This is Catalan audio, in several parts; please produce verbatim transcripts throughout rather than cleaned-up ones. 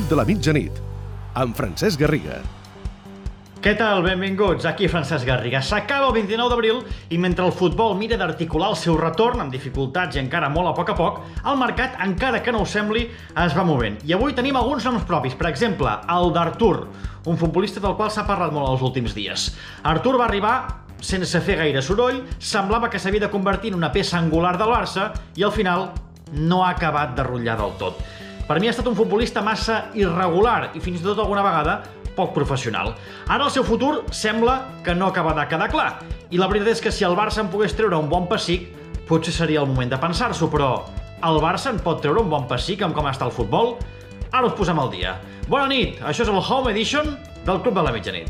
Club de la Mitjanit, amb Francesc Garriga. Què tal? Benvinguts, aquí Francesc Garriga. S'acaba el vint-i-nou d'abril i mentre el futbol mira d'articular el seu retorn amb dificultats i encara molt a poc a poc, el mercat, encara que no ho sembli, es va movent. I avui tenim alguns noms propis, per exemple, el d'Artur, un futbolista del qual s'ha parlat molt els últims dies. Artur va arribar sense fer gaire soroll, semblava que s'havia de convertir en una peça angular del Barça i al final no ha acabat de rotllar del tot. Per mi ha estat un futbolista massa irregular i fins i tot alguna vegada poc professional. Ara el seu futur sembla que no acaba de quedar clar. I la veritat és que si el Barça en pogués treure un bon pessic, potser seria el moment de pensar-s'ho, però el Barça en pot treure un bon pessic amb com està el futbol? Ara us posem al dia. Bona nit, això és el Home Edition del Club de la Mitjanit.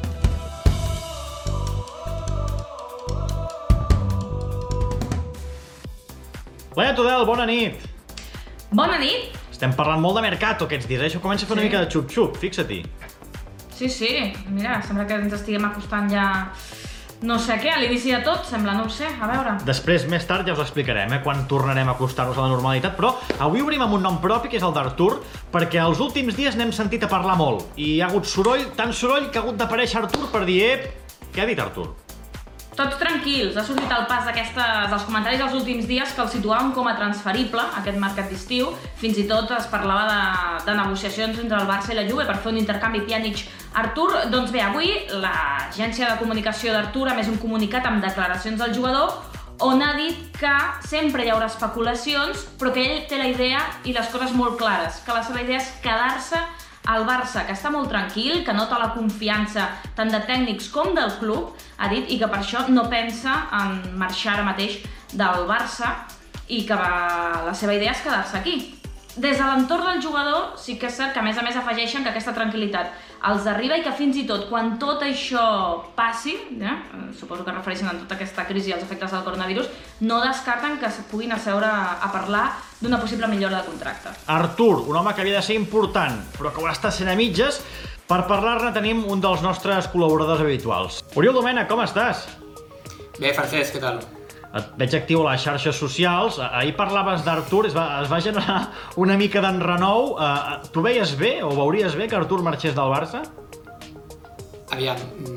Laia Tudel, bona nit. Bona nit. Estem parlant molt de mercato aquests dies, eh? Això comença a fer una Sí. mica de xup-xup, fixa-t'hi. Sí, sí, mira, sembla que ens estiguem acostant ja no sé què, a l'inici de tot, sembla, no ho sé, a veure. Després, més tard, ja us explicarem, eh, quan tornarem a acostar-nos a la normalitat, però avui obrim amb un nom propi, que és el d'Artur, perquè els últims dies n'hem sentit a parlar molt, i hi ha hagut soroll, tant soroll que ha hagut d'aparèixer Artur per dir, ep, què ha dit Artur? Tots tranquils, ha sortit al pas d'aquestes, dels comentaris dels últims dies que el situaven com a transferible, aquest mercat d'estiu. Fins i tot es parlava de, de negociacions entre el Barça i la Juve per fer un intercanvi Pjanic-Artur. Doncs bé, avui l'agència de comunicació d'Artur ha emès un comunicat amb declaracions del jugador on ha dit que sempre hi haurà especulacions, però que ell té la idea i les coses molt clares, que la seva idea és quedar-se al Barça, que està molt tranquil, que nota la confiança tant de tècnics com del club, ha dit, i que per això no pensa en marxar ara mateix del Barça i que va... la seva idea és quedar-se aquí. Des de l'entorn del jugador sí que és cert que a més a més afegeixen que aquesta tranquil·litat els arriba i que fins i tot quan tot això passi, eh, suposo que es refereixen a tota aquesta crisi i els efectes del coronavirus, no descarten que es puguin asseure a parlar d'una possible millora de contracte. Artur, un home que havia de ser important, però que ho està sent a mitges. Per parlar-ne tenim un dels nostres col·laboradors habituals. Oriol Domènech, com estàs? Bé, Francesc, què tal? Et veig actiu a les xarxes socials. Ahir parlaves d'Artur, es, va, es va generar una mica d'enrenou. Uh, tu veies bé, o veuries bé, que Artur marxés del Barça? Aviam,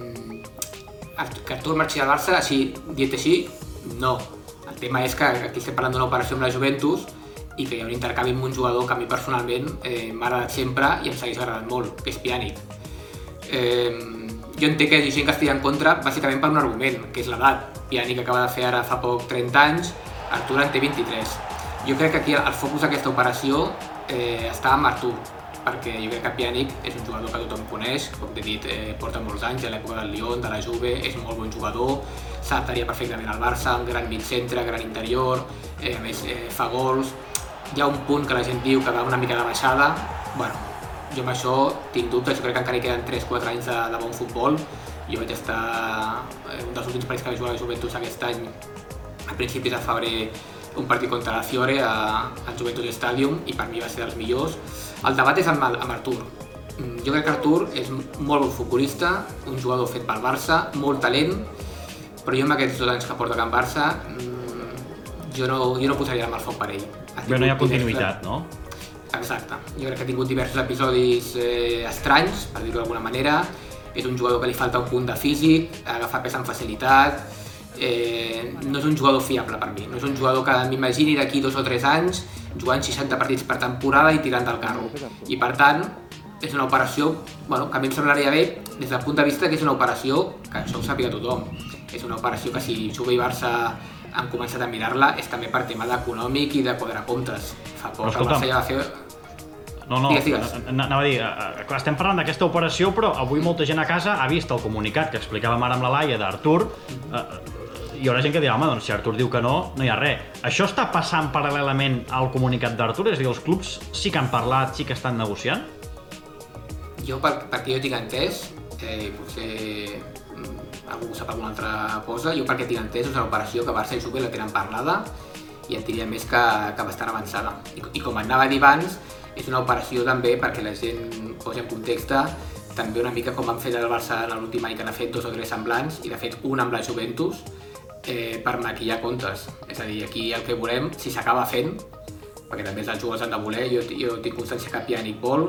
que Artur marxi del Barça, així, dit així, no. El tema és que aquí estem parlant d'una operació amb la Juventus i que hi ha un intercanvi amb un jugador que a mi personalment eh, m'ha agradat sempre i em segueix agradant molt, que és Pjanic. Eh, jo entenc que hi ha gent que estigui en contra bàsicament per un argument, que és l'edat. Pjanic acaba de fer ara fa poc trenta anys, Artur en té vint-i-tres. Jo crec que aquí el focus d'aquesta operació eh, està amb Artur, perquè jo crec que Pjanic és un jugador que tothom coneix, com t'he dit, eh, porta molts anys a l'època del Lyon, de la Juve, és un molt bon jugador, s'adaptaria perfectament al Barça, un gran mig centre, gran interior, eh, a més eh, fa gols. Hi ha un punt que la gent diu que va una mica de baixada. Bueno, jo amb això tinc dubtes, jo crec que encara hi queden tres quatre anys de, de bon futbol. Jo vaig estar, eh, un dels últims partits que vaig jugar a la Juventus aquest any, a principis de febrer, un partit contra la Fiore a, al Juventus Stadium, i per mi va ser dels millors. El debat és amb, amb Artur. Jo crec que Artur és molt bon futbolista, un jugador fet pel Barça, molt talent, però jo amb aquests dos anys que porta a Can Barça, jo no, jo no posaria la mà al foc per ell. Però no hi ha continuïtat, no? Exacte. Jo crec que ha tingut diversos episodis eh, estranys, per dir-ho d'alguna manera. És un jugador que li falta un punt de físic, agafa pes amb facilitat. Eh, no és un jugador fiable per mi. No és un jugador que m'imagini d'aquí dos o tres anys jugant seixanta partits per temporada i tirant del carro. I per tant, és una operació bueno, que a mi em semblaria bé des del punt de vista que és una operació que això ho sàpiga tothom. És una operació que si Juve i Barça han començat a mirar-la és també per tema econòmic i de quadrar comptes. Fa poc el Barça ja va fer... No, no, digues, digues. anava a dir, clar, estem parlant d'aquesta operació, però avui molta gent a casa ha vist el comunicat que explicàvem ara amb la Laia d'Artur. Hi haurà gent que dirà, home, doncs si Artur diu que no, no hi ha res. Això està passant paral·lelament al comunicat d'Artur? És a dir, els clubs sí que han parlat, sí que estan negociant? Jo, perquè jo tinc entès, eh, potser algú sap alguna altra cosa, jo perquè tinc entès és una operació que Barça i Juve la tenen parlada i et diria més que, que bastant avançada. I, I com anava a dir abans, és una operació també perquè la gent posi en context també una mica com van fer el Barça en l'últim any, que n'ha fet dos o tres semblants, i de fet un amb la Juventus, eh, per maquillar comptes. És a dir, aquí el que volem, si s'acaba fent, perquè també els jugadors han de voler, jo, jo tinc constància que Pjanic vol,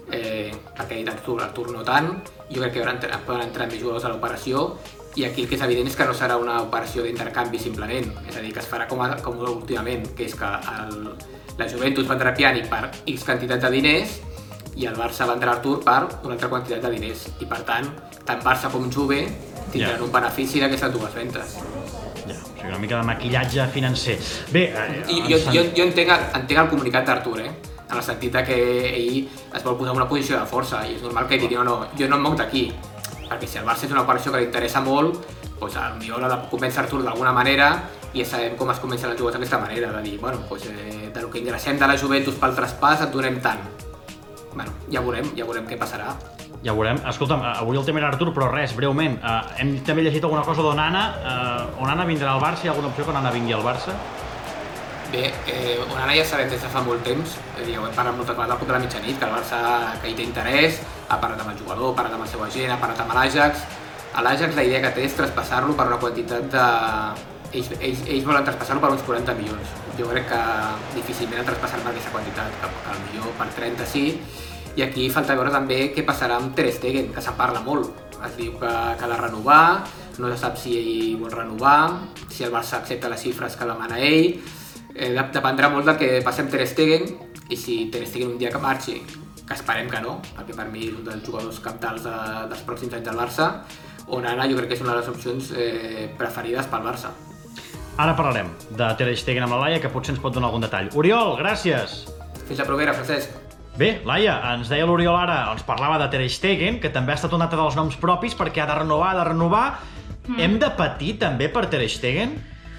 eh, perquè ha dit Artur, Artur no tant, jo crec que entrar, poden entrar més jugadors a l'operació, i aquí el que és evident és que no serà una operació d'intercanvi simplement, és a dir, que es farà com, a, com últimament, que és que el, la Juventus vendrà Pjanic per X quantitat de diners i el Barça vendrà Artur per una altra quantitat de diners, i per tant, tant Barça com Juve tindran yeah. un benefici d'aquestes dues ventes. Ja, o sigui, una mica de maquillatge financer. Bé, eh, I, jo, jo, jo entenc, entenc el comunicat d'Artur, eh? En el sentit que ell es vol posar en una posició de força, i és normal que digui no, no, jo no em moc d'aquí, perquè si el Barça és una operació que li interessa molt, doncs potser haurà de convèncer Artur d'alguna manera, i ja sabem com es comencen els jugadors d'aquesta manera, de dir, bueno, doncs, eh, del que ingressem de la Juventus pel traspàs et donem tant. Bueno, ja veurem, ja veurem què passarà. Ja veurem. Escolta'm, avui el tema era Artur, però res, breument. Uh, hem també llegit alguna cosa d'Onana. Uh, Onana vindrà al Barça? Hi ha alguna opció que Onana vingui al Barça? Bé, eh, Onana ja sabem des de fa molt temps, és a dir, ho hem parlat moltes vegades al club de la mitjanit, que el Barça que hi té interès, ha parlat amb el jugador, ha parlat amb el seu agent, ha parlat amb l'Ajax. A l'Ajax la idea que té és traspassar-lo per una quantitat de... Ells, ells, ells volen traspassar-lo per uns quaranta milions. Jo crec que difícilment el traspassar per aquesta quantitat, que, que potser per trenta sí. I aquí falta veure també què passarà amb Ter Stegen, que se'n parla molt. Es diu que, que ha de renovar, no se sap si ell vol renovar, si el Barça accepta les xifres que demana ell. Eh, dependrà molt del que passi amb Ter Stegen, i si Ter Stegen un dia que marxi, que esperem que no, perquè per mi és un dels jugadors cabdals de, dels pròxims anys del Barça, Onana jo crec que és una de les opcions eh, preferides pel Barça. Ara parlarem de Ter Stegen amb la Laia, que potser ens pot donar algun detall. Oriol, gràcies! Fins la propera, Francesc! Bé, Laia, ens deia l'Oriol ara, ens parlava de Ter Stegen, que també ha estat un altre dels noms propis perquè ha de renovar, ha de renovar. Mm. Hem de patir també per Ter Stegen?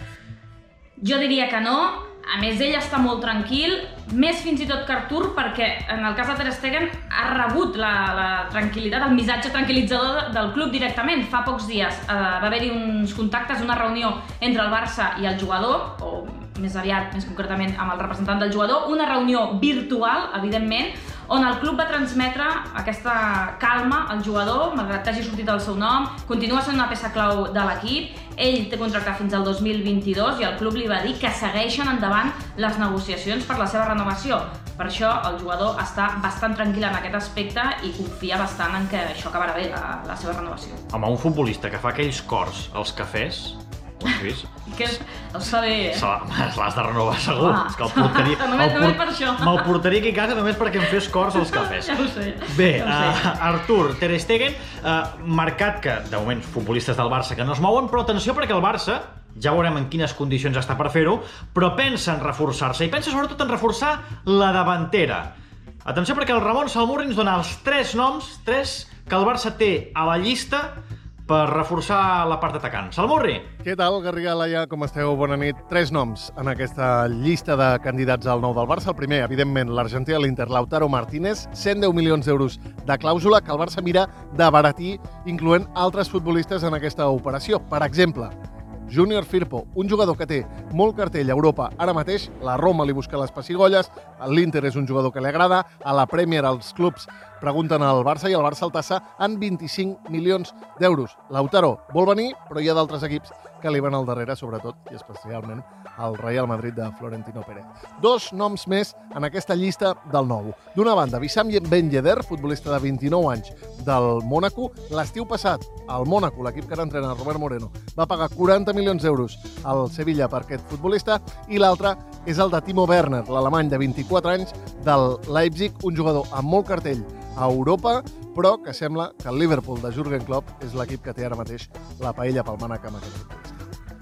Jo diria que no. A més, ell està molt tranquil, més fins i tot que Artur, perquè en el cas de Ter Stegen ha rebut la, la tranquil·litat, el missatge tranquil·litzador del club directament. Fa pocs dies eh, va haver-hi uns contactes, una reunió entre el Barça i el jugador, o més aviat, més concretament, amb el representant del jugador, una reunió virtual, evidentment, on el club va transmetre aquesta calma al jugador, malgrat que hagi sortit el seu nom, continua sent una peça clau de l'equip, ell té contractat fins al dos mil vint-i-dos i el club li va dir que segueixen endavant les negociacions per la seva renovació. Per això el jugador està bastant tranquil en aquest aspecte i confia bastant en que això acabarà bé, la, la seva renovació. Home, un futbolista que fa aquells cors als cafès, ho has vist? Que els fa bé, eh? Se l'has de renovar segur. Ah, és que el porteria, només, el només per això. Me'l portaria aquí a casa només perquè em fes cors als cafès. Ja ho sé. Bé, ja ho sé. Uh, Artur, Ter Stegen, uh, marcat que, de moment, futbolistes del Barça que no es mouen, però atenció perquè el Barça, ja veurem en quines condicions està per fer-ho, però pensa en reforçar-se, i pensa sobretot en reforçar la davantera. Atenció perquè el Ramon Salmurri ens dona els tres noms, tres, que el Barça té a la llista per reforçar la part atacant. Salmurri! Què tal, Garriga, Laia, com esteu? Bona nit. Tres noms en aquesta llista de candidats al nou del Barça. El primer, evidentment, l'argentí de l'Inter, Lautaro Martínez, cent deu milions d'euros de clàusula que el Barça mira d'abaratir, incloent altres futbolistes en aquesta operació. Per exemple, Junior Firpo, un jugador que té molt cartell a Europa ara mateix, la Roma li busca les pessigolles, l'Inter és un jugador que li agrada, a la Premier els clubs pregunten al Barça i el Barça el tassa en vint-i-cinc milions d'euros. Lautaro vol venir, però hi ha d'altres equips que li van al darrere, sobretot i especialment al Real Madrid de Florentino Pérez. Dos noms més en aquesta llista del nou. D'una banda, Wissam Ben Yedder, futbolista de vint-i-nou anys del Mònaco. L'estiu passat, el Mònaco, l'equip que ara entrena Robert Moreno, va pagar quaranta milions d'euros al Sevilla per aquest futbolista, i l'altre és el de Timo Werner, l'alemany de vint-i-quatre anys del Leipzig, un jugador amb molt cartell a Europa, però que sembla que el Liverpool de Jürgen Klopp és l'equip que té ara mateix la paella pel mànec amb aquest futbolista.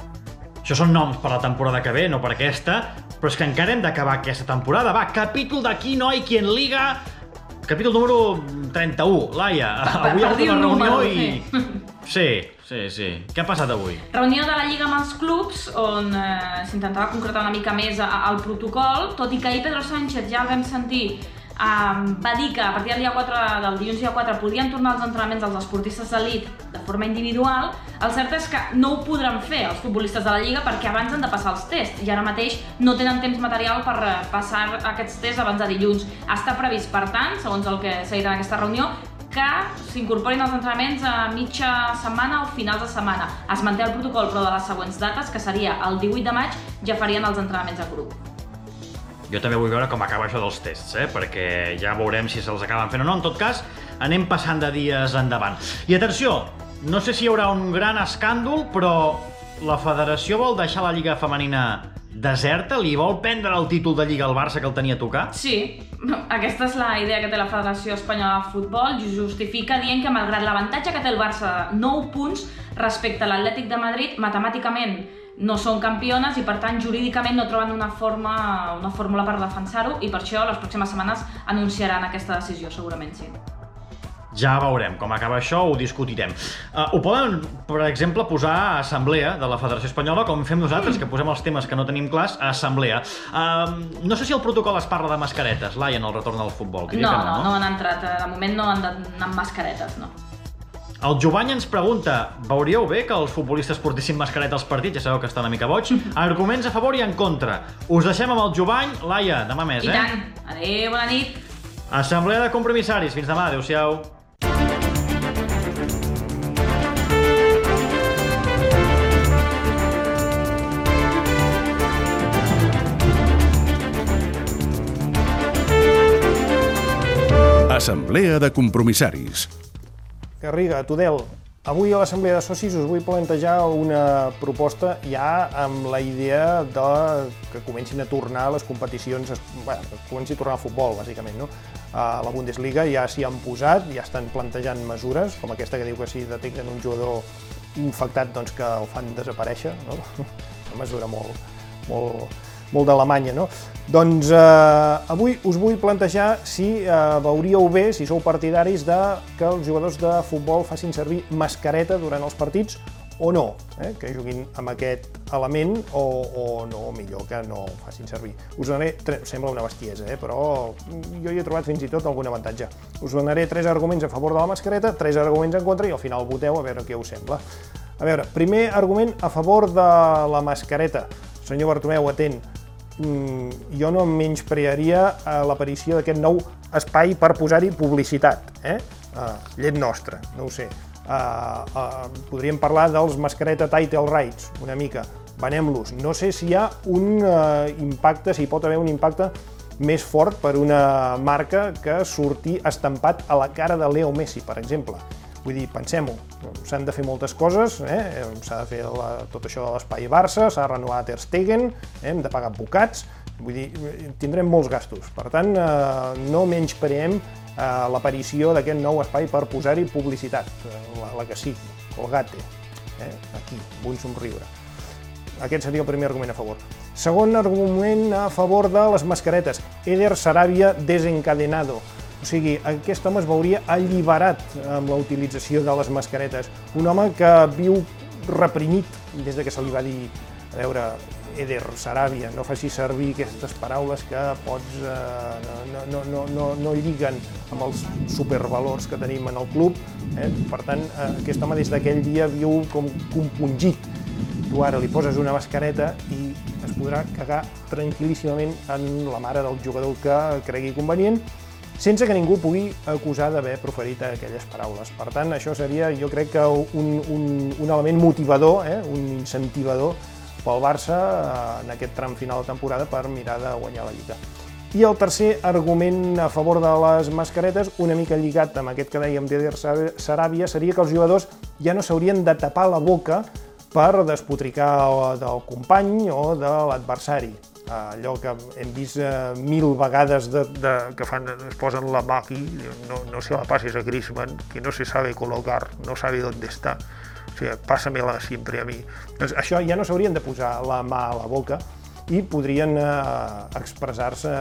Això són noms per la temporada que ve, no per aquesta, però és que encara hem d'acabar aquesta temporada. Va, capítol de Qui no hay quien liga, capítol número trenta-u. Laia, avui hi ha hagut una reunió i... Sí, sí, sí. Què ha passat avui? Reunió de la Lliga amb els clubs, on eh, s'intentava concretar una mica més el protocol, tot i que ahir Pedro Sánchez, ja el vam sentir, Um, va dir que a partir del dia quatre, del dilluns dia quatre podien tornar als entrenaments dels esportistes d'elit de forma individual. El cert és que no ho podran fer els futbolistes de la Lliga perquè abans han de passar els tests i ara mateix no tenen temps material per passar aquests tests abans de dilluns. Està previst, per tant, segons el que s'ha dit en aquesta reunió, que s'incorporin els entrenaments a mitja setmana o finals de setmana. Es manté el protocol, però de les següents dates, que seria el divuit de maig, ja farien els entrenaments a grup. Jo també vull veure com acaba això dels tests, eh? Perquè ja veurem si se'ls acaben fent o no. En tot cas, anem passant de dies endavant. I atenció, no sé si hi haurà un gran escàndol, però la federació vol deixar la Lliga Femenina deserta? Li vol prendre el títol de Lliga al Barça que el tenia a tocar? Sí, aquesta és la idea que té la Federació Espanyola de Futbol i justifica dient que malgrat l'avantatge que té el Barça, nou punts respecte a l'Atlètic de Madrid, matemàticament no són campiones i per tant jurídicament no troben una forma, una fórmula per defensar-ho i per això les pròximes setmanes anunciaran aquesta decisió, segurament sí. Ja veurem com acaba això, ho discutirem. Uh, ho poden, per exemple, posar a assemblea de la Federació Espanyola, com fem nosaltres, que posem els temes que no tenim clars, a assemblea. Uh, no sé si el protocol es parla de mascaretes, Laia, en el retorn al futbol. No, no, no, no han entrat. De moment no han d'anar amb mascaretes, no. El Jovany ens pregunta, veuríeu bé que els futbolistes portessin mascareta als partits? Ja sabeu que està una mica boig. Arguments a favor i en contra. Us deixem amb el Jovany. Laia, demà més, eh? I tant. Adéu, bona nit. Assemblea de compromissaris. Fins demà. Adéu-siau. Assemblea de compromissaris. Garriga, Tudel, avui a l'Assemblea de Socis us vull plantejar una proposta ja amb la idea de que comencin a tornar les competicions, bueno, que comenci a tornar al futbol, bàsicament, no? A la Bundesliga ja s'hi han posat, ja estan plantejant mesures, com aquesta que diu que si detecten un jugador infectat, doncs que el fan desaparèixer, no? Una mesura molt, molt, molt d'Alemanya, no? Doncs eh, avui us vull plantejar si eh, veuríeu bé, si sou partidaris de que els jugadors de futbol facin servir mascareta durant els partits o no, eh? Que juguin amb aquest element o, o no, millor que no ho facin servir. Us donaré, sembla una bestiesa, eh? Però jo hi he trobat fins i tot algun avantatge. Us donaré tres arguments a favor de la mascareta, tres arguments en contra i al final voteu a veure què us sembla. A veure, primer argument a favor de la mascareta. Senyor Bartomeu, atent. Jo no em menysprearia l'aparició d'aquest nou espai per posar-hi publicitat, eh? Uh, llet nostra, no ho sé. Uh, uh, podríem parlar dels mascareta title rights, una mica. Venem-los. No sé si hi ha un uh, impacte, si hi pot haver un impacte més fort per una marca que surti estampat a la cara de Leo Messi, per exemple. Vull dir, pensem-ho, s'han de fer moltes coses, eh? S'ha de fer la, tot això de l'espai Barça, s'ha de renovar Ter Stegen, eh? Hem de pagar advocats, vull dir, tindrem molts gastos. Per tant, eh, no menyspreem eh, l'aparició d'aquest nou espai per posar-hi publicitat, la, la que sigui, Colgate, eh? Aquí, amb un somriure. Aquest seria el primer argument a favor. Segon argument a favor de les mascaretes, Eder Sarabia desencadenado. O sigui, aquest home es veuria alliberat amb la utilització de les mascaretes. Un home que viu reprimit des de que se li va dir, a veure, Eder Sarabia, no faci servir aquestes paraules que pots, eh, no, no, no, no, no lliguen amb els supervalors que tenim en el club. Eh? Per tant, eh, aquest home des d'aquell dia viu com compungit. Tu ara li poses una mascareta i es podrà cagar tranquil·líssimament en la mare del jugador que cregui convenient, sense que ningú pugui acusar d'haver proferit aquelles paraules. Per tant, això seria, jo crec que un, un, un element motivador, eh? Un incentivador pel Barça en aquest tram final de temporada per mirar de guanyar la Lliga. I el tercer argument a favor de les mascaretes, una mica lligat amb aquest que dèiem d'Eder Sarabia, seria que els jugadors ja no s'haurien de tapar la boca per despotricar del company o de l'adversari. Allò que hem vist eh, mil vegades de, de, que fan, es posen la mà aquí, no, no se la pases a Griezmann, que no se sabe colocar, no sabe dónde está, o sigui, pásamela siempre a mi. Doncs això ja no s'haurien de posar la mà a la boca i podrien eh, expressar-se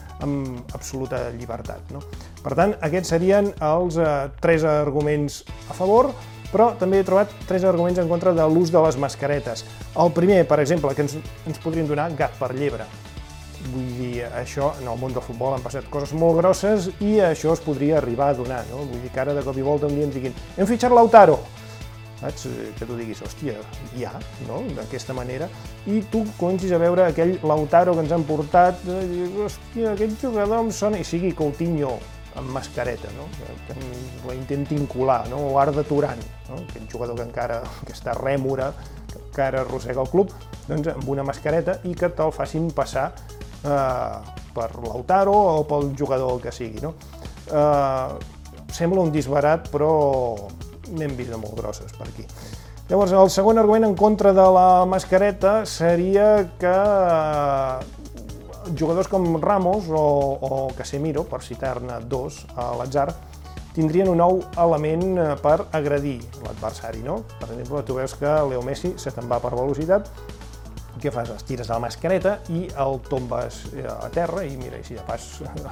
amb absoluta llibertat, no? Per tant, aquests serien els eh, tres arguments a favor, però també he trobat tres arguments en contra de l'ús de les mascaretes. El primer, per exemple, que ens, ens podrien donar gat per llebre. Vull dir, això, en el món del futbol han passat coses molt grosses i això es podria arribar a donar, no? Vull dir que ara de cop i volta un dia ens diguin hem fitxat Lautaro. Saps? Que tu diguis, hòstia, ja, no? D'aquesta manera. I tu comencis a veure aquell Lautaro que ens han portat, i dius, hòstia, aquest jugador em sona, i sigui Coutinho, amb mascareta, no? Que la intentin colar, no? O Arda Turan, no? Aquest jugador que encara que està rèmora, que encara arrossega el club, doncs amb una mascareta i que te'l facin passar eh, per Lautaro o pel jugador que sigui, no? Uh, sembla un disbarat, però n'hem vist de molt grosses per aquí. Llavors, el segon argument en contra de la mascareta seria que jugadors com Ramos o, o Casemiro, per citar-ne dos a l'atzar, tindrien un nou element per agredir l'adversari, no? Per exemple, tu veus que Leo Messi se te'n va per velocitat, què fas? Es tires de la mascareta i el tombes a terra i mira, i si de pas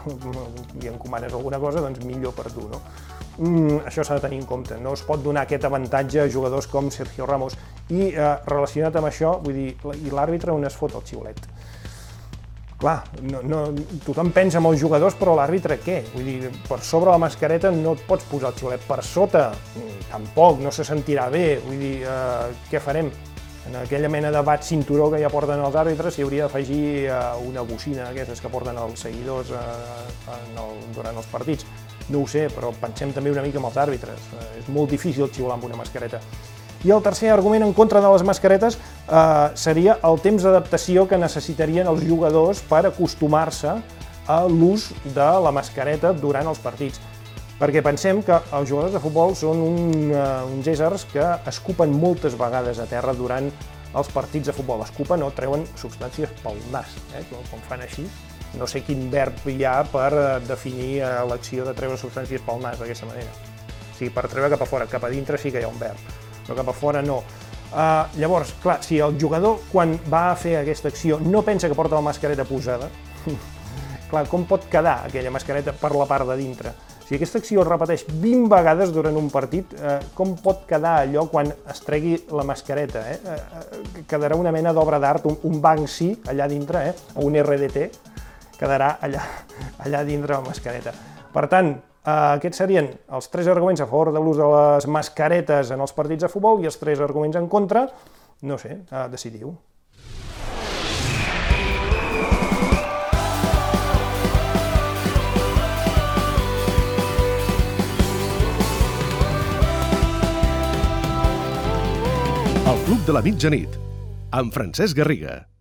li encomanes alguna cosa, doncs millor per tu, no? Mm, això s'ha de tenir en compte, no es pot donar aquest avantatge a jugadors com Sergio Ramos. I eh, relacionat amb això, vull dir, i l'àrbitre on es fot el xiulet? Clar, no, no, tothom pensa en els jugadors, però l'àrbitre què? Vull dir, per sobre la mascareta no et pots posar el xiulet, per sota tampoc, no se sentirà bé, vull dir, eh, què farem? En aquella mena de bat cinturó que ja porten els àrbitres s'hi hauria d'afegir eh, una bocina d'aquestes que porten els seguidors eh, en el, durant els partits. No ho sé, però pensem també una mica en els àrbitres. Eh, és molt difícil xiular amb una mascareta. I el tercer argument en contra de les mascaretes eh, seria el temps d'adaptació que necessitarien els jugadors per acostumar-se a l'ús de la mascareta durant els partits. Perquè pensem que els jugadors de futbol són un, uh, uns éssers que escupen moltes vegades a terra durant els partits de futbol. Escupen o treuen substàncies pel nas, eh? com, com fan així. No sé quin verb hi ha per uh, definir uh, l'acció de treure substàncies pel nas d'aquesta manera. O sigui, per treure cap a fora, cap a dintre sí que hi ha un verb, però cap a fora no. Uh, llavors, clar, si el jugador quan va a fer aquesta acció no pensa que porta la mascareta posada, clar, com pot quedar aquella mascareta per la part de dintre? Si aquesta acció es repeteix vint vegades durant un partit, eh, com pot quedar allò quan es tregui la mascareta? Eh? Eh, quedarà una mena d'obra d'art, un, un Banksy allà dintre, eh? o un R D T, quedarà allà, allà dintre la mascareta. Per tant, eh, aquests serien els tres arguments a favor de l'ús de les mascaretes en els partits de futbol i els tres arguments en contra, no sé, eh, decidiu. El Club de la Mitjanit, amb Francesc Garriga.